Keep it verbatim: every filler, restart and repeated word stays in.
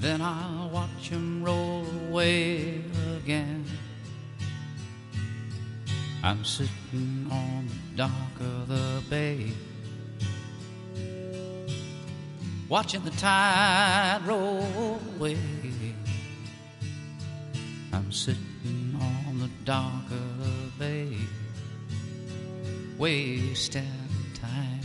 then I'll watch him roll away again. I'm sitting on the dock of the bay, watching the tide roll away. I'm sitting on the dock of the bay, wasting time.